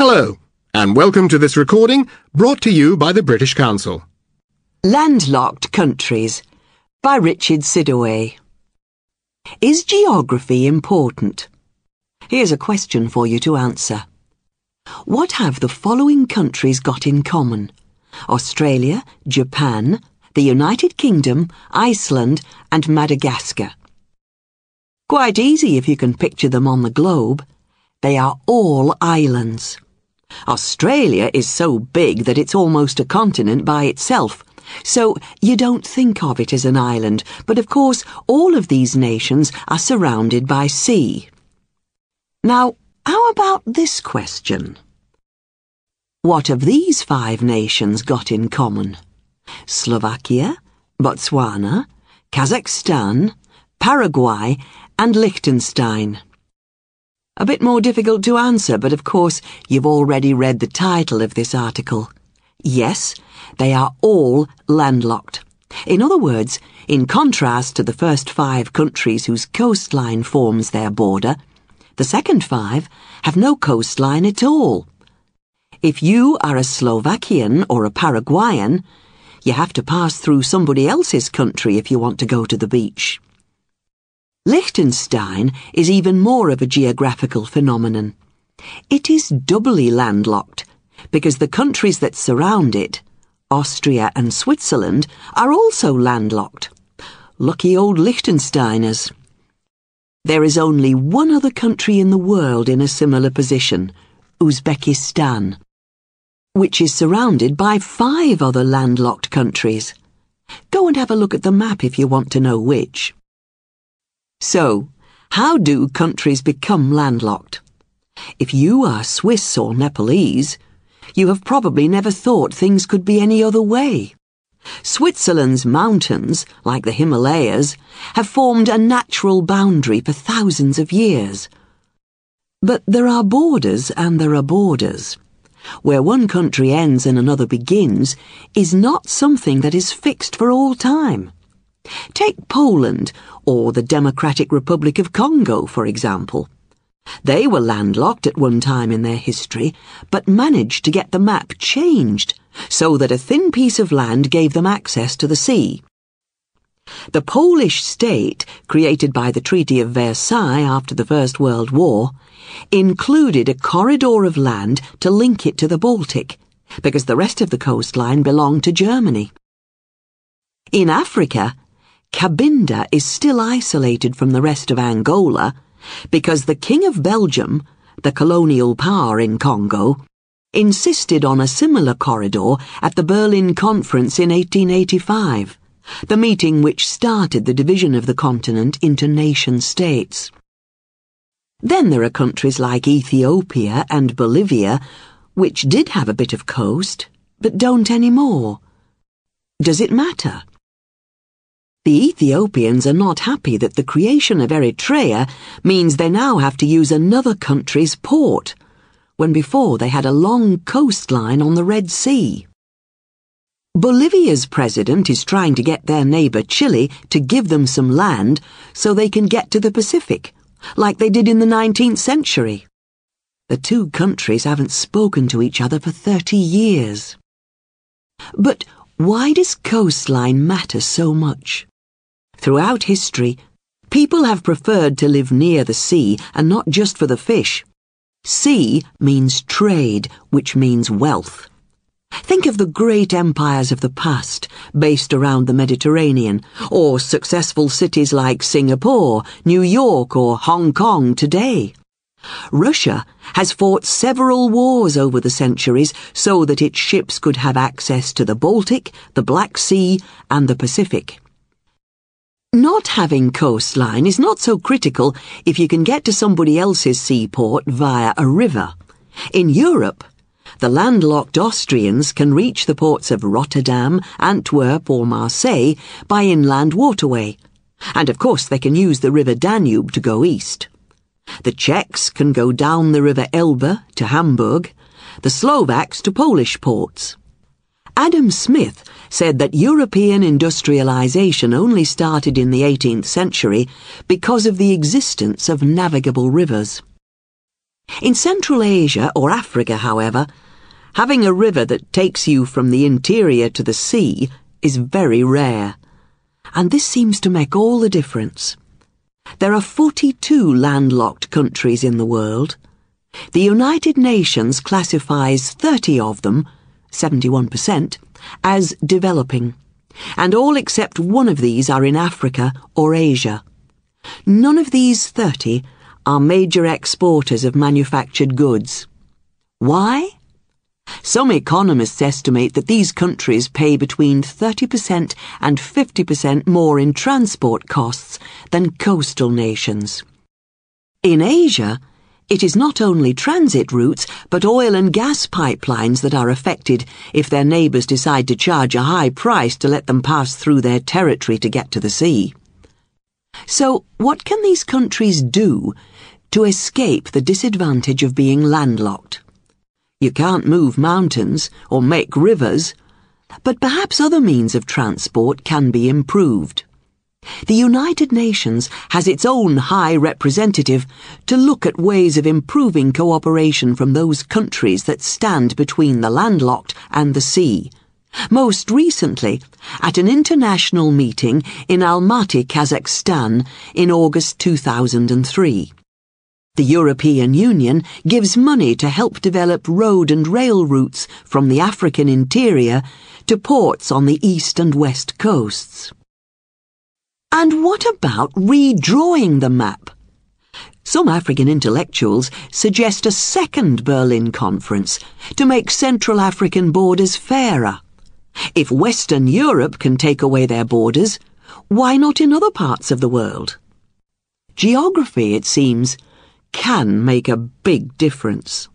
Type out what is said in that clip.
Hello, and welcome to this recording brought to you by the British Council. Landlocked Countries by Richard Sidaway. Is geography important? Here's a question for you to answer. What have the following countries got in common? Australia, Japan, the United Kingdom, Iceland, and Madagascar. Quite easy if you can picture them on the globe. They are all islands. Australia is so big that it's almost a continent by itself, so you don't think of it as an island, but of course all of these nations are surrounded by sea. Now, how about this question? What have these 5 nations got in common? Slovakia, Botswana, Kazakhstan, Paraguay, and Liechtenstein. A bit more difficult to answer, but of course you've already read the title of this article. Yes, they are all landlocked. In other words, in contrast to the first 5 countries whose coastline forms their border, the second 5 have no coastline at all. If you are a Slovakian or a Paraguayan, you have to pass through somebody else's country if you want to go to the beach. Liechtenstein is even more of a geographical phenomenon. It is doubly landlocked because the countries that surround it, Austria and Switzerland, are also landlocked. Lucky old Liechtensteiners. There is only one other country in the world in a similar position, Uzbekistan, which is surrounded by 5 other landlocked countries. Go and have a look at the map if you want to know which. So, how do countries become landlocked? If you are Swiss or Nepalese, you have probably never thought things could be any other way. Switzerland's mountains, like the Himalayas, have formed a natural boundary for thousands of years. But there are borders and there are borders. Where one country ends and another begins is not something that is fixed for all time. Take Poland or the Democratic Republic of Congo, for example. They were landlocked at one time in their history, but managed to get the map changed so that a thin piece of land gave them access to the sea. The Polish state, created by the Treaty of Versailles after the First World War, included a corridor of land to link it to the Baltic, because the rest of the coastline belonged to Germany. In Africa, Cabinda is still isolated from the rest of Angola because the King of Belgium, the colonial power in Congo, insisted on a similar corridor at the Berlin Conference in 1885, the meeting which started the division of the continent into nation-states. Then there are countries like Ethiopia and Bolivia, which did have a bit of coast, but don't anymore. Does it matter? The Ethiopians are not happy that the creation of Eritrea means they now have to use another country's port, when before they had a long coastline on the Red Sea. Bolivia's president is trying to get their neighbour Chile to give them some land so they can get to the Pacific, like they did in the 19th century. The 2 countries haven't spoken to each other for 30 years. But why does coastline matter so much? Throughout history, people have preferred to live near the sea, and not just for the fish. Sea means trade, which means wealth. Think of the great empires of the past, based around the Mediterranean, or successful cities like Singapore, New York, or Hong Kong today. Russia has fought several wars over the centuries so that its ships could have access to the Baltic, the Black Sea, and the Pacific. Not having coastline is not so critical if you can get to somebody else's seaport via a river. In Europe, the landlocked Austrians can reach the ports of Rotterdam, Antwerp, or Marseille by inland waterway, and of course they can use the river Danube to go east. The Czechs can go down the river Elbe to Hamburg, the Slovaks to Polish ports. Adam Smith said that European industrialization only started in the 18th century because of the existence of navigable rivers. In Central Asia or Africa, however, having a river that takes you from the interior to the sea is very rare. And this seems to make all the difference. There are 42 landlocked countries in the world. The United Nations classifies 30 of them, 71%, as developing, and all except one of these are in Africa or Asia. None of these 30 are major exporters of manufactured goods. Why? Some economists estimate that these countries pay between 30% and 50% more in transport costs than coastal nations. In Asia, it is not only transit routes, but oil and gas pipelines that are affected if their neighbours decide to charge a high price to let them pass through their territory to get to the sea. So, what can these countries do to escape the disadvantage of being landlocked? You can't move mountains or make rivers, but perhaps other means of transport can be improved. The United Nations has its own High Representative to look at ways of improving cooperation from those countries that stand between the landlocked and the sea. Most recently, at an international meeting in Almaty, Kazakhstan, in August 2003. The European Union gives money to help develop road and rail routes from the African interior to ports on the east and west coasts. And what about redrawing the map? Some African intellectuals suggest a second Berlin Conference to make Central African borders fairer. If Western Europe can take away their borders, why not in other parts of the world? Geography, it seems, can make a big difference.